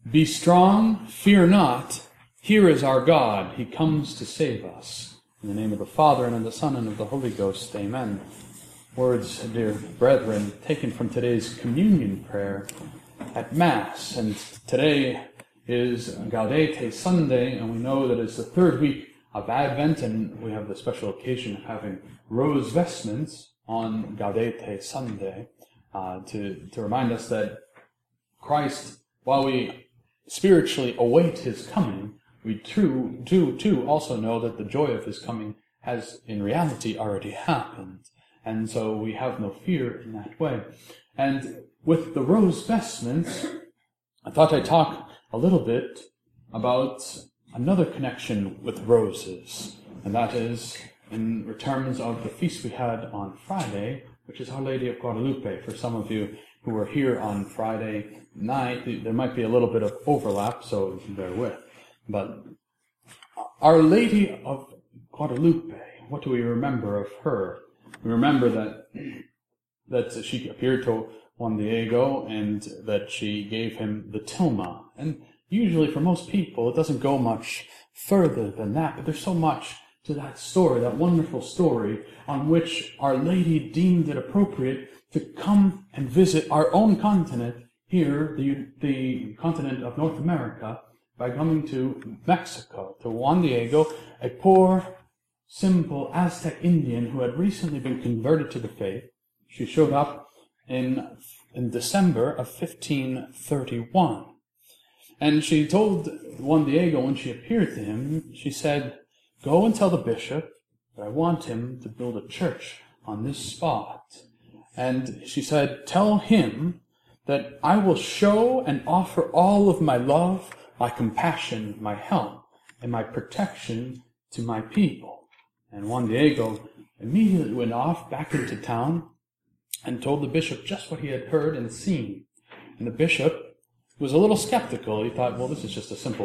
Be strong, fear not. Here is our God. He comes to save us. In the name of the Father, and of the Son, and of the Holy Ghost. Amen. Words, dear brethren, taken from today's communion prayer at Mass. And today is Gaudete Sunday, and we know that it's the third week of Advent, and we have the special occasion of having rose vestments on Gaudete Sunday to remind us that Christ, while we spiritually await his coming, we too also know that the joy of his coming has in reality already happened. And so we have no fear in that way. And with the rose vestments, I thought I'd talk a little bit about another connection with roses, and that is in terms of the feast we had on Friday, which is Our Lady of Guadalupe. For some of you who were here on Friday night, there might be a little bit of overlap, so bear with. But Our Lady of Guadalupe, what do we remember of her? We remember that she appeared to Juan Diego and that she gave him the tilma. And usually for most people it doesn't go much further than that, but there's so much to that story, that wonderful story, on which Our Lady deemed it appropriate to come and visit our own continent here, the continent of North America, by coming to Mexico, to Juan Diego, a poor, simple Aztec Indian who had recently been converted to the faith. She showed up in December of 1531. And she told Juan Diego, when she appeared to him, she said, "Go and tell the bishop that I want him to build a church on this spot." And she said, "Tell him that I will show and offer all of my love, my compassion, my help, and my protection to my people." And Juan Diego immediately went off back into town and told the bishop just what he had heard and seen. And the bishop was a little skeptical. He thought, well, this is just a simple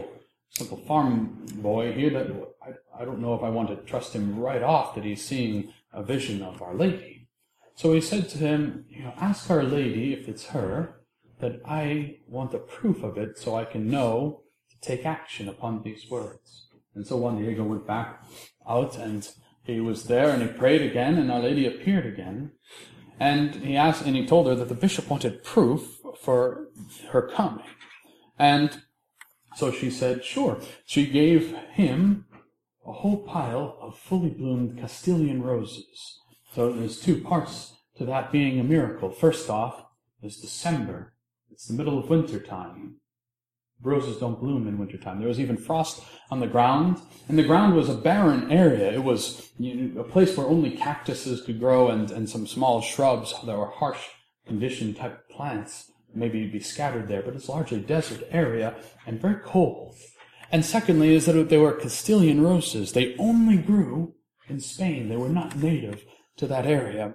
farm boy here that I don't know if I want to trust him right off that he's seeing a vision of Our Lady. So he said to him, ask Our Lady if it's her, that I want the proof of it so I can know to take action upon these words. And so Juan Diego went back out, and he was there, and he prayed again, and Our Lady appeared again. And he told her that the bishop wanted proof for her coming. And so she said, sure. She gave him a whole pile of fully bloomed Castilian roses. So there's two parts to that being a miracle. First off, it's December. It's the middle of winter time. Roses don't bloom in wintertime. There was even frost on the ground, and the ground was a barren area. It was a place where only cactuses could grow and some small shrubs that were harsh condition type plants maybe be scattered there, but it's largely desert area and very cold. And secondly is that they were Castilian roses. They only grew in Spain. They were not native to that area.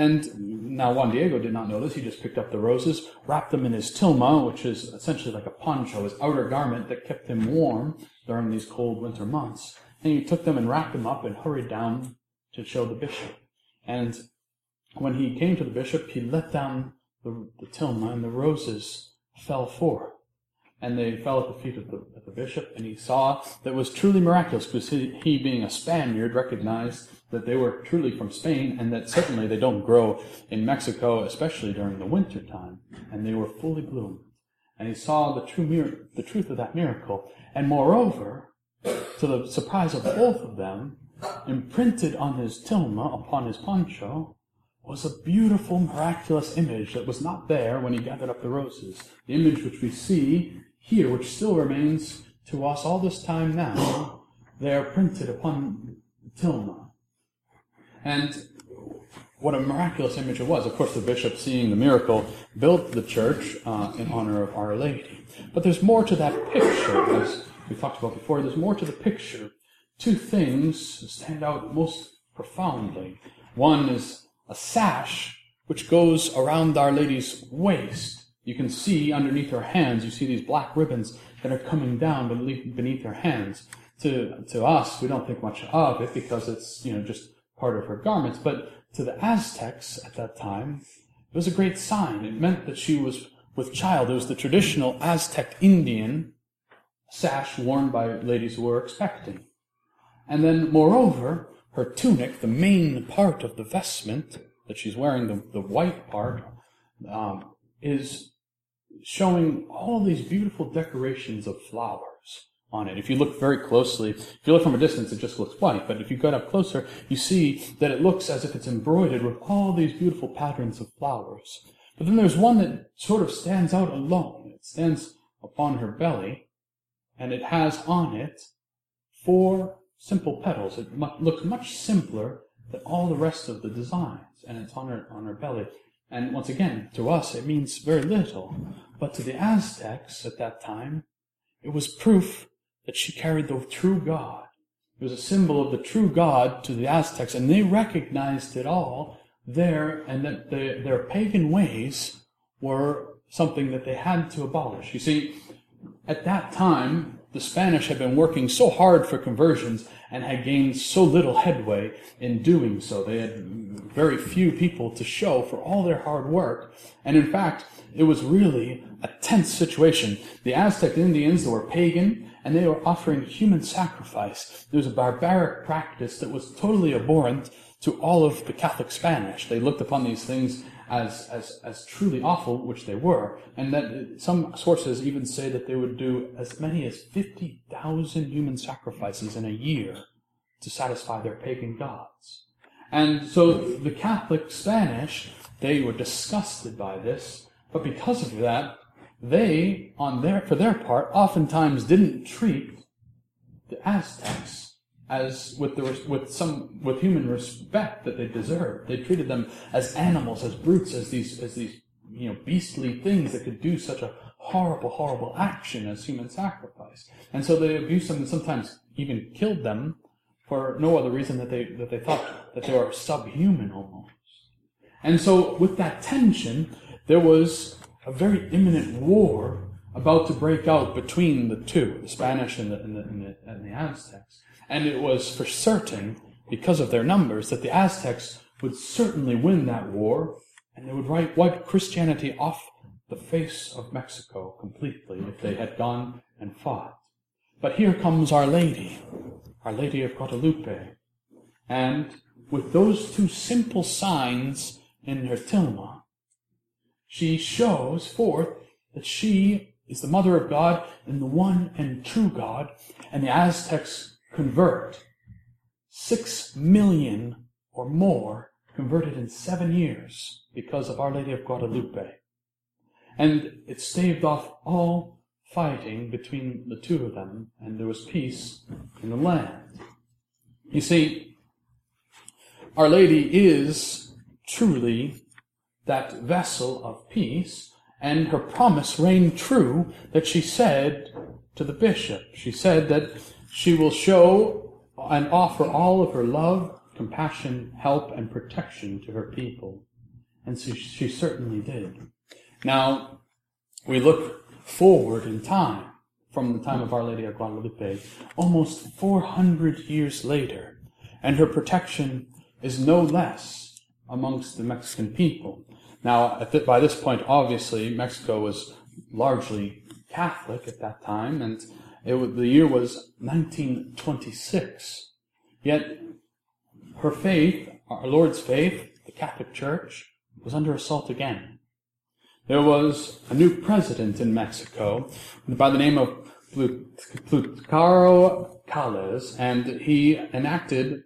And now Juan Diego did not know this. He just picked up the roses, wrapped them in his tilma, which is essentially like a poncho, his outer garment that kept him warm during these cold winter months. And he took them and wrapped them up and hurried down to show the bishop. And when he came to the bishop, he let down the tilma, and the roses fell forth. And they fell at the feet of the bishop, and he saw that it was truly miraculous, because he, being a Spaniard, recognized that they were truly from Spain, and that certainly they don't grow in Mexico, especially during the winter time. And they were fully bloomed. And he saw the truth of that miracle. And moreover, to the surprise of both of them, imprinted on his tilma, upon his poncho, was a beautiful, miraculous image that was not there when he gathered up the roses. The image which we see here, which still remains to us all this time now, they are printed upon the tilma. And what a miraculous image it was. Of course, the bishop, seeing the miracle, built the church in honor of Our Lady. But there's more to that picture, as we talked about before. There's more to the picture. Two things stand out most profoundly. One is a sash which goes around Our Lady's waist. You can see underneath her hands, you see these black ribbons that are coming down beneath her hands. To us, we don't think much of it because it's, just part of her garments. But to the Aztecs at that time, it was a great sign. It meant that she was with child. It was the traditional Aztec Indian sash worn by ladies who were expecting. And then, moreover, her tunic, the main part of the vestment that she's wearing, the white part, is showing all these beautiful decorations of flowers on it. If you look very closely, if you look from a distance, it just looks white. But if you get up closer, you see that it looks as if it's embroidered with all these beautiful patterns of flowers. But then there's one that sort of stands out alone. It stands upon her belly, and it has on it 4 simple petals. It looks much simpler than all the rest of the designs, and it's on her belly. And once again, to us, it means very little. But to the Aztecs at that time, it was proof that she carried the true God. It was a symbol of the true God to the Aztecs, and they recognized it all there, and that their pagan ways were something that they had to abolish. You see, at that time, the Spanish had been working so hard for conversions and had gained so little headway in doing so. They had very few people to show for all their hard work. And in fact, it was really a tense situation. The Aztec Indians, they were pagan, and they were offering human sacrifice. It was a barbaric practice that was totally abhorrent to all of the Catholic Spanish. They looked upon these things as truly awful, which they were, and that some sources even say that they would do as many as 50,000 human sacrifices in a year to satisfy their pagan gods. And so the Catholic Spanish, they were disgusted by this, but because of that, they, for their part, oftentimes didn't treat the Aztecs as with human respect that they deserved. They treated them as animals, as brutes, as these beastly things that could do such a horrible action as human sacrifice. And so they abused them and sometimes even killed them for no other reason that they thought that they were subhuman almost. And so with that tension, there was a very imminent war about to break out between the two, the Spanish and the Aztecs. And it was for certain, because of their numbers, that the Aztecs would certainly win that war, and they would wipe Christianity off the face of Mexico completely if they had gone and fought. But here comes Our Lady of Guadalupe. And with those 2 simple signs in her tilma, she shows forth that she is the Mother of God and the one and true God, and the Aztecs convert. 6 million or more converted in 7 years because of Our Lady of Guadalupe. And it staved off all fighting between the 2 of them, and there was peace in the land. You see, Our Lady is truly that vessel of peace, and her promise reigned true that she said to the bishop. She said that she will show and offer all of her love, compassion, help, and protection to her people. And so she certainly did. Now, we look forward in time, from the time of Our Lady of Guadalupe, almost 400 years later, and her protection is no less amongst the Mexican people. Now, by this point, obviously, Mexico was largely Catholic at that time, and the year was 1926. Yet, her faith, our Lord's faith, the Catholic Church, was under assault again. There was a new president in Mexico by the name of Plutarco Calles, and he enacted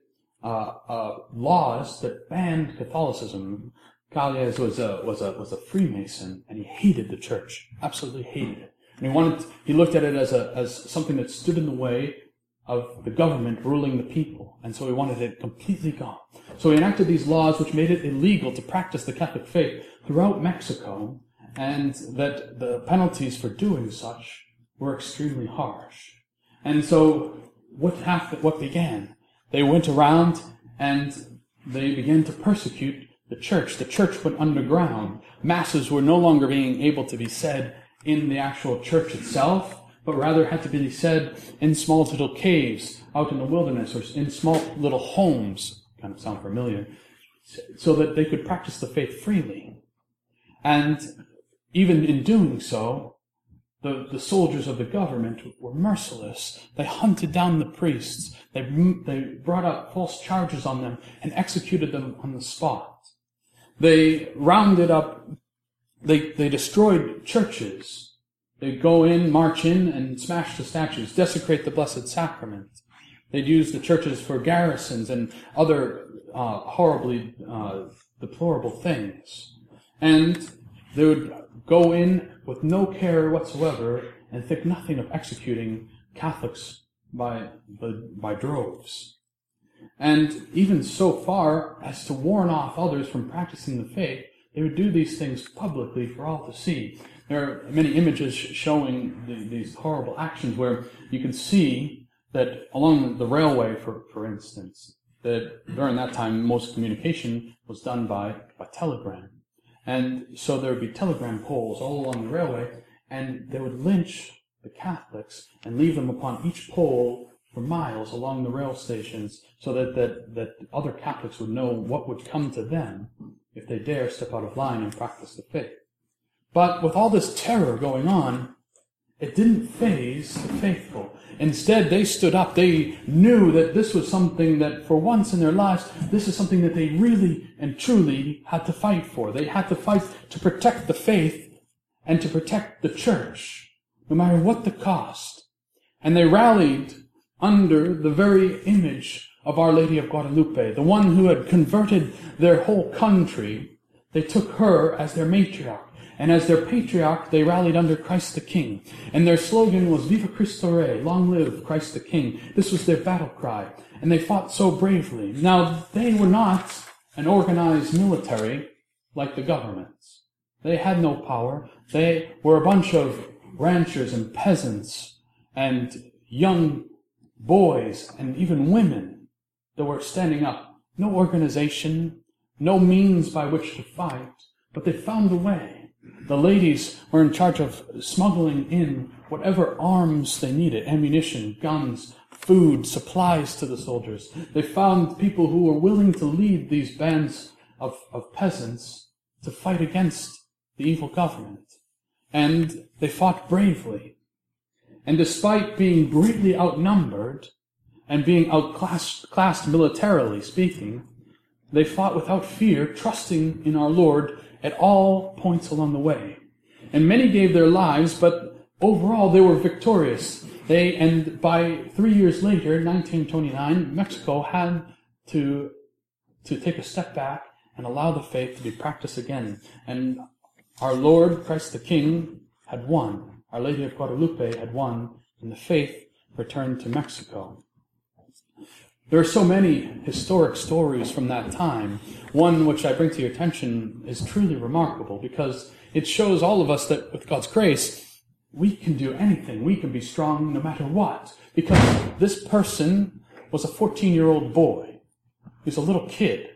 laws that banned Catholicism. Calles was a Freemason, and he hated the church, absolutely hated it. And he looked at it as something that stood in the way of the government ruling the people, and so he wanted it completely gone. So he enacted these laws which made it illegal to practice the Catholic faith throughout Mexico, and that the penalties for doing such were extremely harsh. And so what began? They went around and they began to persecute the church. The church went underground. Masses were no longer being able to be said in the actual church itself, but rather had to be said in small little caves out in the wilderness or in small little homes, kind of sound familiar, so that they could practice the faith freely. And even in doing so, the soldiers of the government were merciless. They hunted down the priests. They brought up false charges on them and executed them on the spot. They rounded up, they destroyed churches. They'd go in, march in, and smash the statues, desecrate the Blessed Sacrament. They'd use the churches for garrisons and other horribly deplorable things. And they would go in with no care whatsoever and think nothing of executing Catholics by droves. And even so far as to warn off others from practicing the faith, they would do these things publicly for all to see. There are many images showing these horrible actions where you can see that along the railway, for instance, that during that time most communication was done by telegram. And so there would be telegram poles all along the railway, and they would lynch the Catholics and leave them upon each pole for miles along the rail stations so that other Catholics would know what would come to them if they dare step out of line and practice the faith. But with all this terror going on, it didn't faze the faithful. Instead, they stood up. They knew that this was something that, for once in their lives, this is something that they really and truly had to fight for. They had to fight to protect the faith and to protect the church, no matter what the cost. And they rallied under the very image of Our Lady of Guadalupe, the one who had converted their whole country. They took her as their matriarch. And as their patriarch, they rallied under Christ the King. And their slogan was Viva Cristo Rey, long live Christ the King. This was their battle cry. And they fought so bravely. Now, they were not an organized military like the governments. They had no power. They were a bunch of ranchers and peasants and young boys and even women that were standing up. No organization, no means by which to fight, but they found a way. The ladies were in charge of smuggling in whatever arms they needed, ammunition, guns, food, supplies to the soldiers. They found people who were willing to lead these bands of peasants to fight against the evil government. And they fought bravely. And despite being greatly outnumbered and being outclassed militarily speaking, they fought without fear, trusting in our Lord at all points along the way. And many gave their lives, but overall they were victorious. And by 3 years later, 1929, Mexico had to take a step back and allow the faith to be practiced again. And our Lord, Christ the King, had won. Our Lady of Guadalupe had won, and the faith returned to Mexico. There are so many historic stories from that time. One which I bring to your attention is truly remarkable because it shows all of us that with God's grace, we can do anything. We can be strong no matter what. Because this person was a 14-year-old boy. He was a little kid.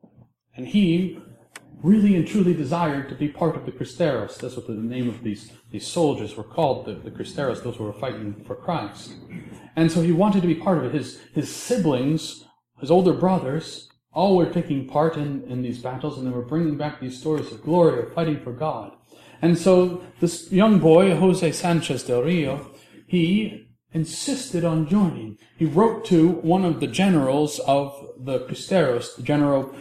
And he really and truly desired to be part of the Cristeros. That's what the name of these soldiers were called, the Cristeros, those who were fighting for Christ. And so he wanted to be part of it. His siblings, his older brothers, all were taking part in these battles, and they were bringing back these stories of glory, of fighting for God. And so this young boy, Jose Sanchez del Rio, he insisted on joining. He wrote to one of the generals of the Cristeros, the General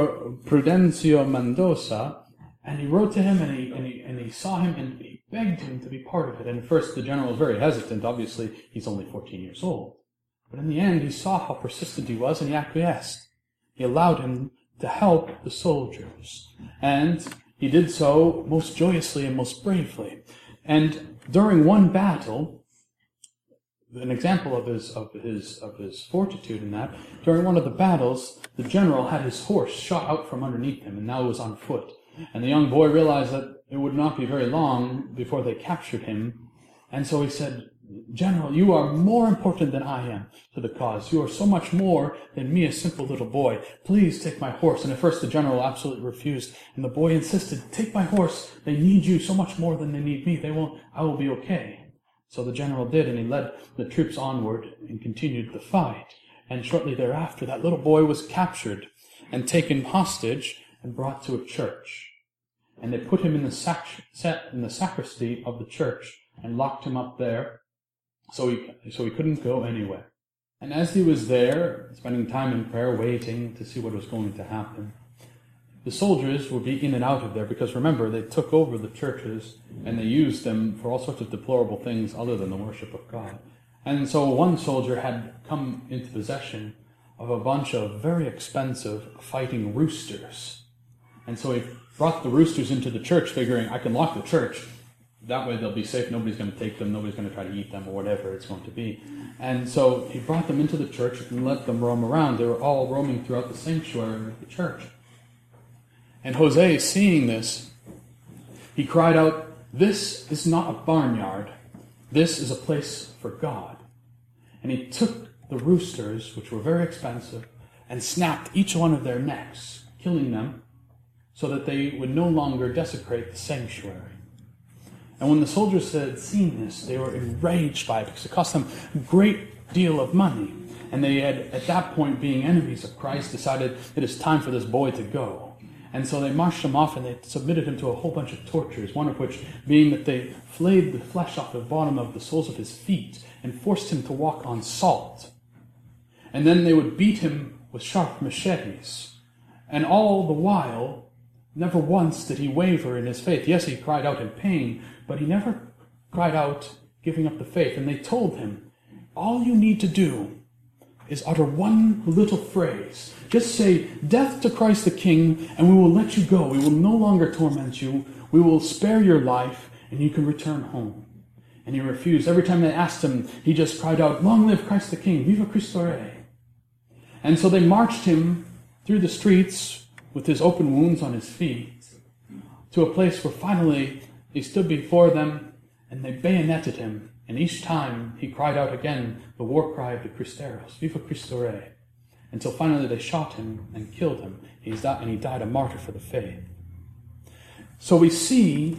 Prudencio Mendoza, and he wrote to him, and he saw him, and he begged him to be part of it. And at first the general was very hesitant. Obviously, he's only 14 years old. But in the end, he saw how persistent he was, and he acquiesced. He allowed him to help the soldiers. And he did so most joyously and most bravely. And during one battle, an example of his fortitude in that, during one of the battles, the general had his horse shot out from underneath him, and now it was on foot. And the young boy realized that it would not be very long before they captured him. And so he said, "General, you are more important than I am to the cause. You are so much more than me, a simple little boy. Please take my horse." And at first the general absolutely refused. And the boy insisted, "Take my horse. They need you so much more than they need me. I will be okay." So the general did, and he led the troops onward and continued the fight. And shortly thereafter, that little boy was captured and taken hostage and brought to a church. and they put him in the sacristy of the church and locked him up there so he couldn't go anywhere. And as he was there, spending time in prayer, waiting to see what was going to happen, the soldiers would be in and out of there because, remember, they took over the churches and they used them for all sorts of deplorable things other than the worship of God. And so one soldier had come into possession of a bunch of very expensive fighting roosters. And so he brought the roosters into the church, figuring, I can lock the church. That way they'll be safe. Nobody's going to take them. Nobody's going to try to eat them or whatever it's going to be. And so he brought them into the church and let them roam around. They were all roaming throughout the sanctuary of the church. And Jose, seeing this, he cried out, "This is not a barnyard. This is a place for God." And he took the roosters, which were very expensive, and snapped each one of their necks, killing them, so that they would no longer desecrate the sanctuary. And when the soldiers had seen this, they were enraged by it because it cost them a great deal of money. And they had, at that point, being enemies of Christ, decided it is time for this boy to go. And so they marched him off and they submitted him to a whole bunch of tortures, one of which being that they flayed the flesh off the bottom of the soles of his feet and forced him to walk on salt. And then they would beat him with sharp machetes. And all the while, never once did he waver in his faith. Yes, he cried out in pain, but he never cried out giving up the faith. And they told him, all you need to do is utter one little phrase. Just say, "Death to Christ the King," and we will let you go. We will no longer torment you. We will spare your life, and you can return home. And he refused. Every time they asked him, he just cried out, "Long live Christ the King, Viva Cristo Rey." And so they marched him through the streets with his open wounds on his feet to a place where finally he stood before them and they bayoneted him. And each time he cried out again the war cry of the Cristeros, "Viva Cristo Rey," until finally they shot him and killed him. He died a martyr for the faith. So we see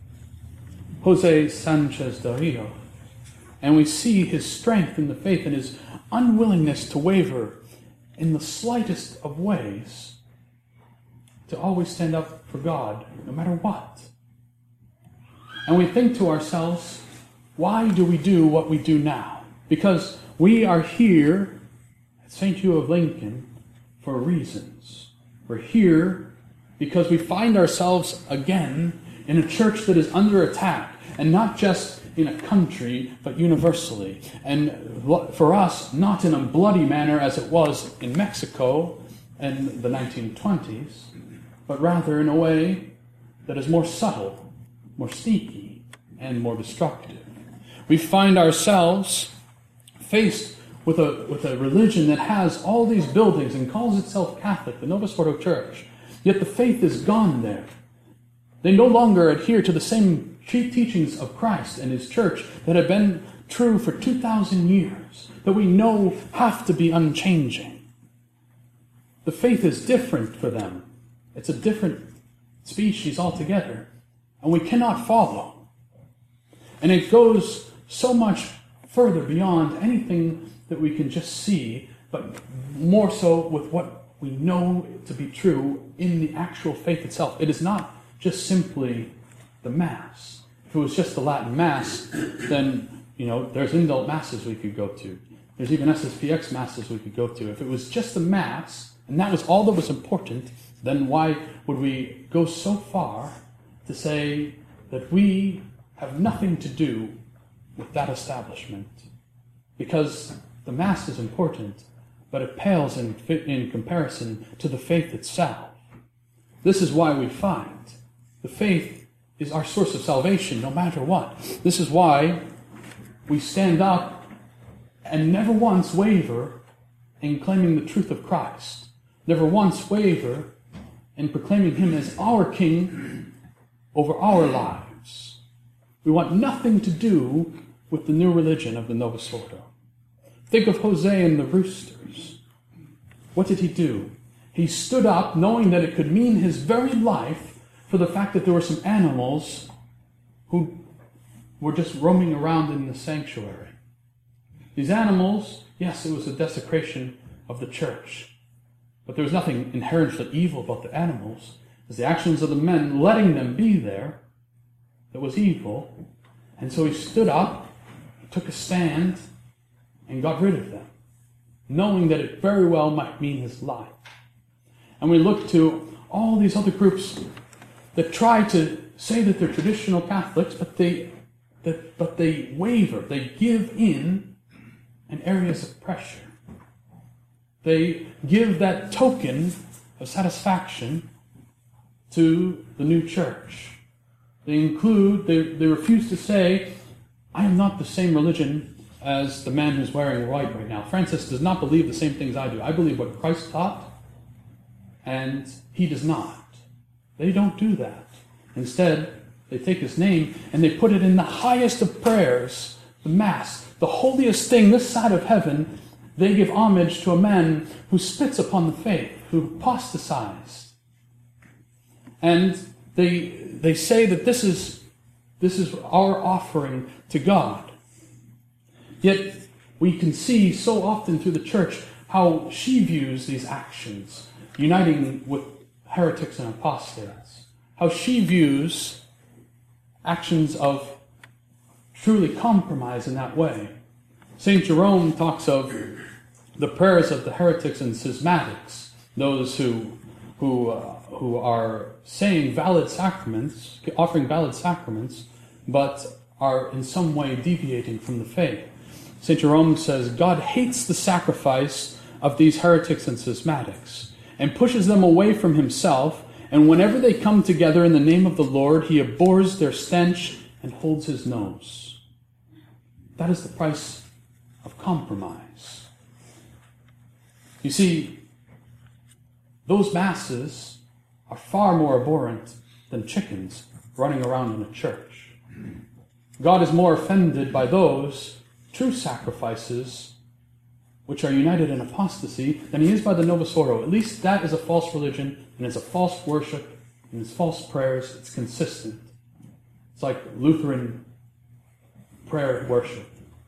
Jose Sanchez del Rio, and we see his strength in the faith and his unwillingness to waver in the slightest of ways, to always stand up for God, no matter what. And we think to ourselves, why do we do what we do now? Because we are here at St. Hugh of Lincoln for reasons. We're here because we find ourselves again in a church that is under attack, and not just in a country, but universally. And for us, not in a bloody manner as it was in Mexico in the 1920s, but rather in a way that is more subtle, more sneaky, and more destructive. We find ourselves faced with a religion that has all these buildings and calls itself Catholic, the Novus Ordo Church, yet the faith is gone there. They no longer adhere to the same teachings of Christ and His church that have been true for 2,000 years, that we know have to be unchanging. The faith is different for them. It's a different species altogether, and we cannot follow. And it goes so much further beyond anything that we can just see, but more so with what we know to be true in the actual faith itself. It is not just simply the Mass. If it was just the Latin Mass, then, there's indult Masses we could go to. There's even SSPX Masses we could go to. If it was just the Mass, and that was all that was important, then why would we go so far to say that we have nothing to do with that establishment? Because the Mass is important, but it pales in comparison to the faith itself. This is why we find the faith is our source of salvation no matter what. This is why we stand up and never once waver in claiming the truth of Christ. Never once waver in proclaiming Him as our King over our lives. We want nothing to do with the new religion of the Novus Ordo. Think of Jose and the roosters. What did he do? He stood up knowing that it could mean his very life for the fact that there were some animals who were just roaming around in the sanctuary. These animals, yes, it was a desecration of the church, but there was nothing inherently evil about the animals. was the actions of the men letting them be there that was evil. And so he stood up, took a stand, and got rid of them, knowing that it very well might mean his life. And we look to all these other groups that try to say that they're traditional Catholics, but they waver, they give in areas of pressure. They give that token of satisfaction to the new church. They refuse to say, I am not the same religion as the man who's wearing white right now. Francis does not believe the same things I do. I believe what Christ taught, and he does not. They don't do that. Instead, they take his name and they put it in the highest of prayers, the Mass, the holiest thing this side of heaven. They give homage to a man who spits upon the faith, who apostatized. And they say that this is our offering to God. Yet we can see so often through the church how she views these actions, uniting with heretics and apostates. How she views actions of truly compromise in that way. St. Jerome talks of the prayers of the heretics and schismatics, those who are saying valid sacraments, offering valid sacraments, but are in some way deviating from the faith. St. Jerome says, God hates the sacrifice of these heretics and schismatics and pushes them away from himself, and whenever they come together in the name of the Lord, he abhors their stench and holds his nose. That is the price of compromise. You see, those masses are far more abhorrent than chickens running around in a church. God is more offended by those true sacrifices which are united in apostasy than he is by the Novus Ordo. At least that is a false religion, and it's a false worship, and it's false prayers. It's consistent. It's like Lutheran prayer worship.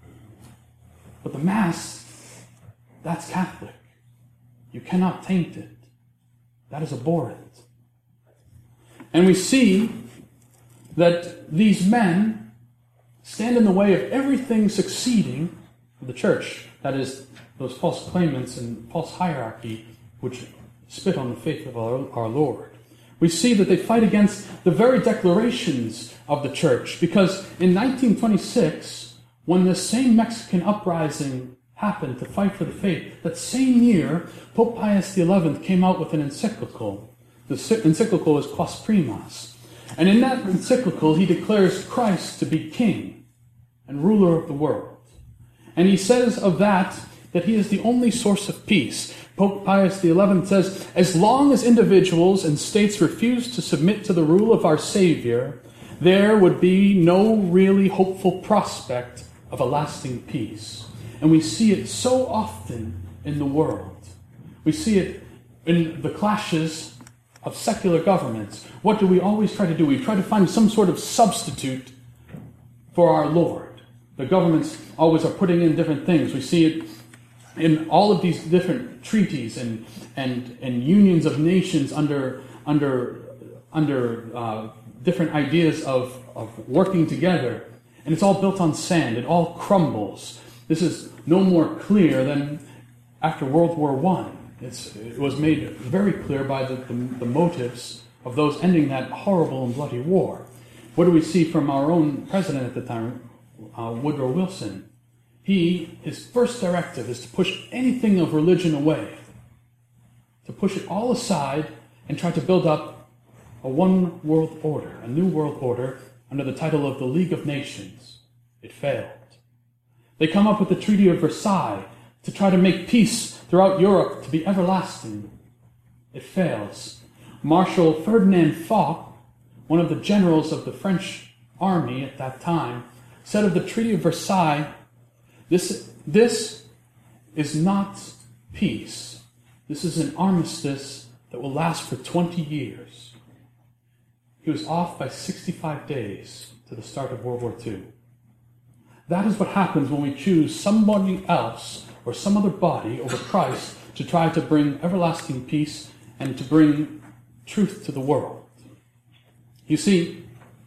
But the Mass, that's Catholic. You cannot taint it. That is abhorrent. And we see that these men stand in the way of everything succeeding of the church. That is, those false claimants and false hierarchy which spit on the faith of our Lord. We see that they fight against the very declarations of the church, because in 1926, when this same Mexican uprising happened to fight for the faith, that same year, Pope Pius XI came out with an encyclical. The encyclical is Quas Primas. And in that encyclical, he declares Christ to be king and ruler of the world. And he says of that he is the only source of peace. Pope Pius XI says, as long as individuals and states refuse to submit to the rule of our Savior, there would be no really hopeful prospect of a lasting peace. And we see it so often in the world. We see it in the clashes of secular governments. What do we always try to do? We try to find some sort of substitute for our Lord. The governments always are putting in different things. We see it in all of these different treaties and unions of nations under different ideas of working together. And it's all built on sand. It all crumbles. This is no more clear than after World War I. It was made very clear by the motives of those ending that horrible and bloody war. What do we see from our own president at the time, Woodrow Wilson? His first directive is to push anything of religion away, to push it all aside and try to build up a one world order, a new world order under the title of the League of Nations. It failed. They come up with the Treaty of Versailles to try to make peace throughout Europe to be everlasting. It fails. Marshal Ferdinand Foch, one of the generals of the French army at that time, said of the Treaty of Versailles, this is not peace. This is an armistice that will last for 20 years. He was off by 65 days to the start of World War II. That is what happens when we choose somebody else or some other body over Christ to try to bring everlasting peace and to bring truth to the world. You see,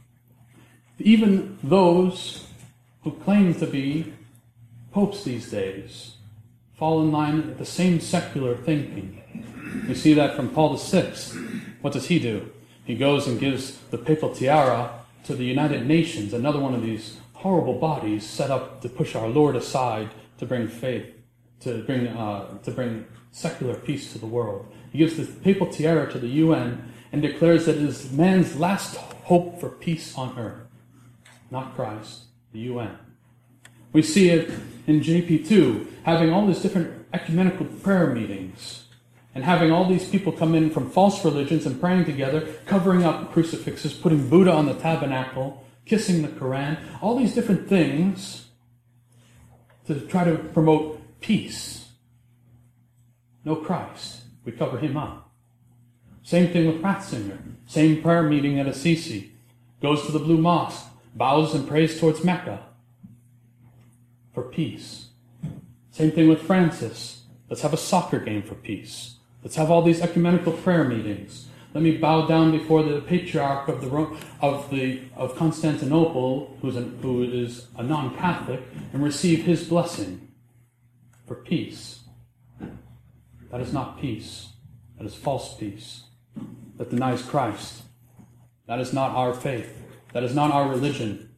even those who claim to be popes these days fall in line with the same secular thinking. We see that from Paul VI. What does he do? He goes and gives the papal tiara to the United Nations, another one of these horrible bodies set up to push our Lord aside, to bring faith, to bring secular peace to the world. He gives the papal tiara to the UN and declares that it is man's last hope for peace on earth. Not Christ, the UN. We see it in JP2, having all these different ecumenical prayer meetings, and having all these people come in from false religions and praying together, covering up crucifixes, putting Buddha on the tabernacle, kissing the Quran, all these different things to try to promote peace. No Christ. We cover him up. Same thing with Ratzinger. Same prayer meeting at Assisi. Goes to the Blue Mosque, bows and prays towards Mecca for peace. Same thing with Francis. Let's have a soccer game for peace. Let's have all these ecumenical prayer meetings. Let me bow down before the patriarch of Constantinople, who is a non-Catholic, and receive his blessing for peace. That is not peace. That is false peace. That denies Christ. That is not our faith. That is not our religion.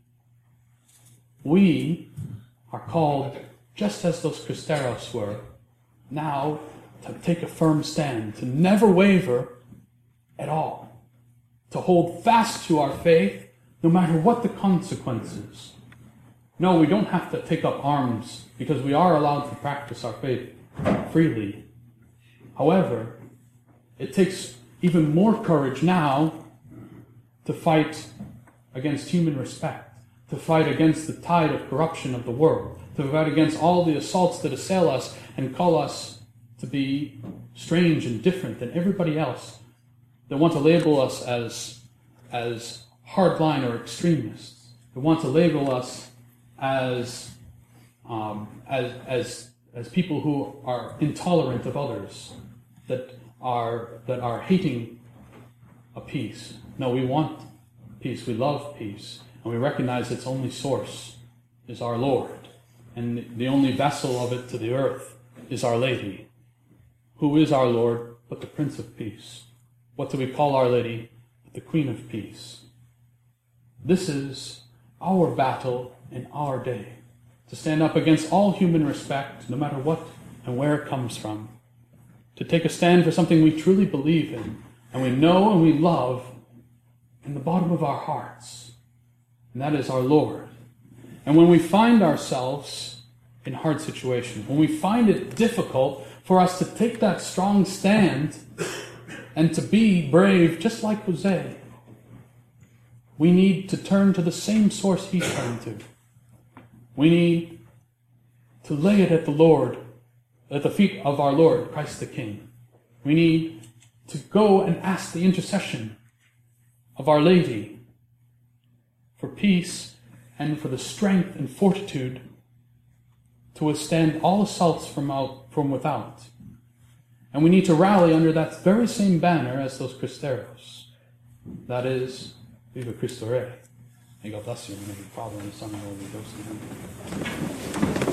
We are called, just as those Cristeros were, now to take a firm stand, to never waver at all, to hold fast to our faith no matter what the consequences. No, we don't have to take up arms because we are allowed to practice our faith freely. However, it takes even more courage now to fight against human respect, to fight against the tide of corruption of the world, to fight against all the assaults that assail us and call us to be strange and different than everybody else, that want to label us as hardline or extremists, that want to label us as people who are intolerant of others, that are hating a peace. No, we want peace. We love peace, and we recognize its only source is our Lord, and the only vessel of it to the earth is Our Lady. Who is our Lord but the Prince of Peace? What do we call Our Lady but the Queen of Peace? This is our battle in our day, to stand up against all human respect, no matter what and where it comes from, to take a stand for something we truly believe in, and we know and we love in the bottom of our hearts, and that is our Lord. And when we find ourselves in hard situations, when we find it difficult for us to take that strong stand and to be brave, just like Jose, we need to turn to the same source he turned to. We need to lay it at the Lord, at the feet of our Lord, Christ the King. We need to go and ask the intercession of Our Lady for peace and for the strength and fortitude to withstand all assaults from without. And we need to rally under that very same banner as those Cristeros. That is, Viva Cristo Rey. May God bless you in the name of the Father, and the Son, and the Holy Ghost. Amen.